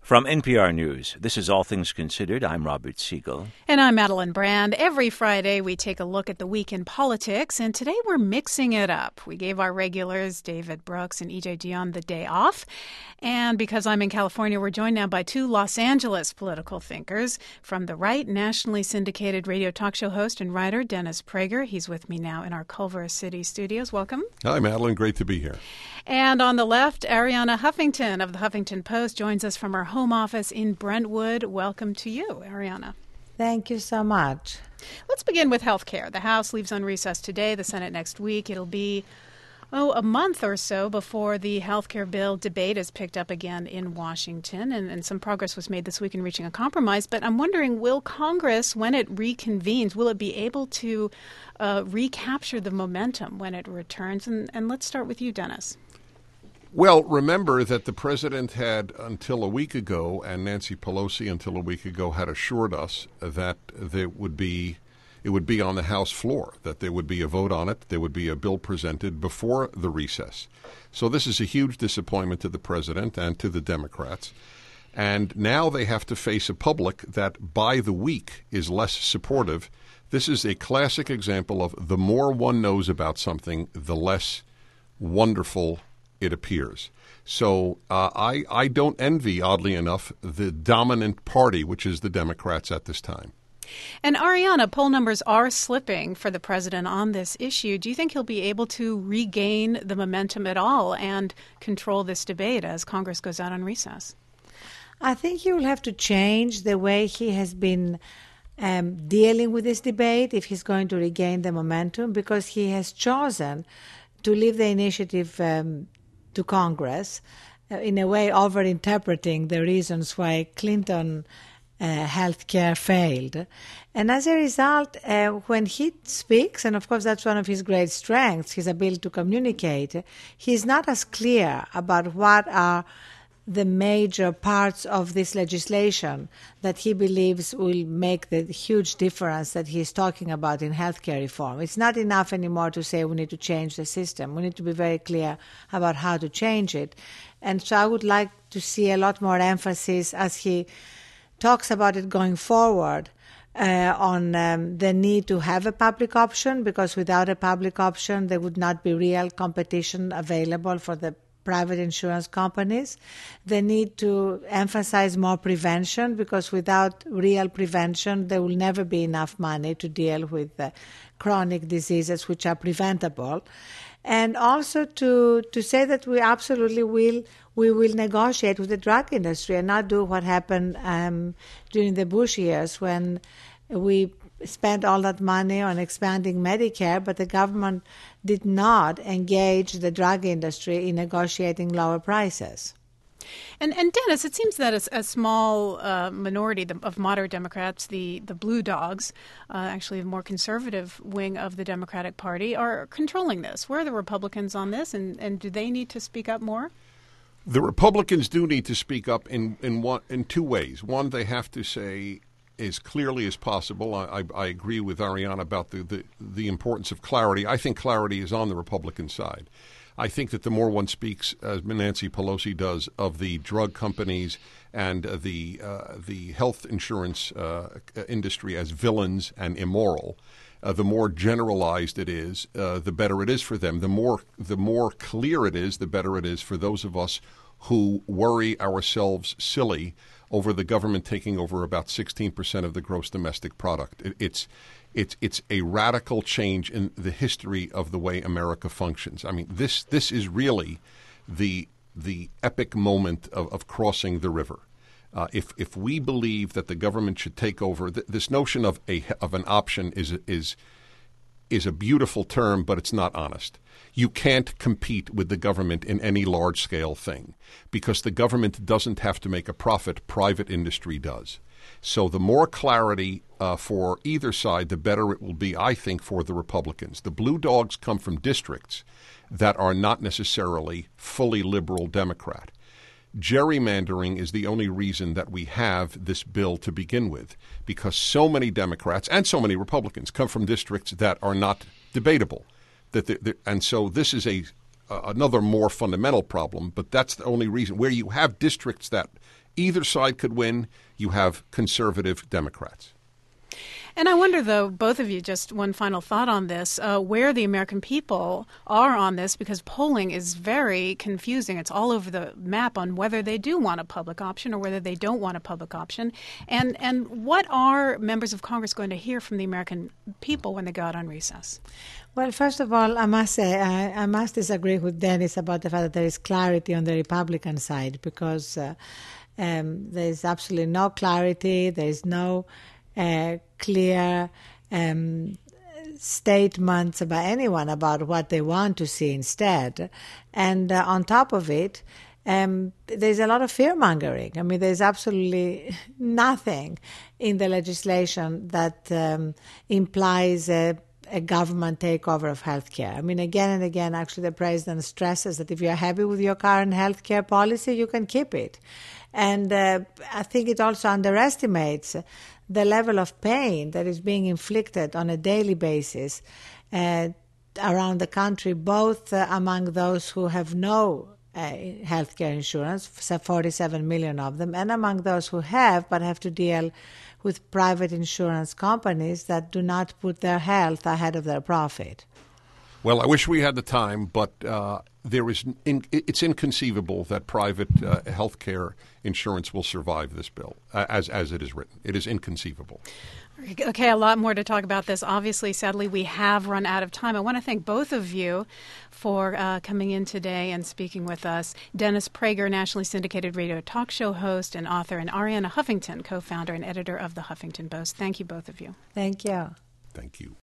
From NPR News, this is All Things Considered. I'm Robert Siegel. And I'm Madeline Brand. Every Friday, we take a look at the week in politics, and today we're mixing it up. We gave our regulars, David Brooks and E.J. Dionne, the day off. And because I'm in California, we're joined now by two Los Angeles political thinkers. From the right, nationally syndicated radio talk show host and writer Dennis Prager. He's with me now in our Culver City studios. Welcome. Hi, Madeline. Great to be here. And on the left, Arianna Huffington of the Huffington Post joins us from her home office in Brentwood. Welcome to you, Arianna. Thank you so much. Let's begin with health care. The House leaves on recess today, the Senate next week. It'll be, a month or so before the health care bill debate is picked up again in Washington. And some progress was made this week in reaching a compromise. But I'm wondering, will Congress, when it reconvenes, will it be able to recapture the momentum when it returns? And let's start with you, Dennis. Well, remember that the president had until a week ago, and Nancy Pelosi until a week ago, had assured us that it would be on the House floor, that there would be a vote on it, there would be a bill presented before the recess. So this is a huge disappointment to the president and to the Democrats. And now they have to face a public that by the week is less supportive. This is a classic example of the more one knows about something, the less wonderful it appears. So I don't envy, oddly enough, the dominant party, which is the Democrats at this time. And Arianna, poll numbers are slipping for the president on this issue. Do you think he'll be able to regain the momentum at all and control this debate as Congress goes out on recess? I think he will have to change the way he has been dealing with this debate if he's going to regain the momentum, because he has chosen to leave the initiative to Congress, in a way overinterpreting the reasons why Clinton health care failed. And as a result, when he speaks, and of course that's one of his great strengths, his ability to communicate, he's not as clear about what are the major parts of this legislation that he believes will make the huge difference that he's talking about in healthcare reform. It's not enough anymore to say we need to change the system. We need to be very clear about how to change it. And so I would like to see a lot more emphasis as he talks about it going forward on the need to have a public option, because without a public option there would not be real competition available for the private insurance companies. They need to emphasize more prevention, because without real prevention, there will never be enough money to deal with chronic diseases which are preventable. And also to say that we absolutely will negotiate with the drug industry and not do what happened during the Bush years when we spent all that money on expanding Medicare, but the government did not engage the drug industry in negotiating lower prices. And Dennis, it seems that a small minority of moderate Democrats, the Blue Dogs, actually the more conservative wing of the Democratic Party, are controlling this. Where are the Republicans on this, and do they need to speak up more? The Republicans do need to speak up in two ways. One, they have to say as clearly as possible. I agree with Arianna about the importance of clarity. I think clarity is on the Republican side. I think that the more one speaks, as Nancy Pelosi does, of the drug companies and the health insurance industry as villains and immoral, the more generalized it is, the better it is for them. The more clear it is, the better it is for those of us who worry ourselves silly over the government taking over about 16% of the gross domestic product. It's a radical change in the history of the way America functions. I mean, this is really the epic moment of crossing the river. If we believe that the government should take over, this notion of an option is a beautiful term, but it's not honest. You can't compete with the government in any large-scale thing because the government doesn't have to make a profit. Private industry does. So the more clarity for either side, the better it will be, I think, for the Republicans. The Blue Dogs come from districts that are not necessarily fully liberal Democrat. Gerrymandering is the only reason that we have this bill to begin with, because so many Democrats and so many Republicans come from districts that are not debatable. And so this is another more fundamental problem, but that's the only reason. Where you have districts that either side could win, you have conservative Democrats. And I wonder, though, both of you, just one final thought on this, where the American people are on this, because polling is very confusing. It's all over the map on whether they do want a public option or whether they don't want a public option. And what are members of Congress going to hear from the American people when they go out on recess? Well, first of all, I must say I must disagree with Dennis about the fact that there is clarity on the Republican side, because there is absolutely no clarity. There is no clear statements by anyone about what they want to see instead. And on top of it, there's a lot of fear-mongering. I mean, there's absolutely nothing in the legislation that implies a government takeover of healthcare. I mean, again and again, actually, the president stresses that if you're happy with your current healthcare policy, you can keep it. And I think it also underestimates the level of pain that is being inflicted on a daily basis around the country, both among those who have no healthcare insurance, 47 million of them, and among those who have, but have to deal with private insurance companies that do not put their health ahead of their profit. Well, I wish we had the time, but it's inconceivable that private health care insurance will survive this bill as it is written. It is inconceivable. Okay, a lot more to talk about this. Obviously, sadly, we have run out of time. I want to thank both of you for coming in today and speaking with us. Dennis Prager, nationally syndicated radio talk show host and author, and Arianna Huffington, co-founder and editor of the Huffington Post. Thank you, both of you. Thank you. Thank you.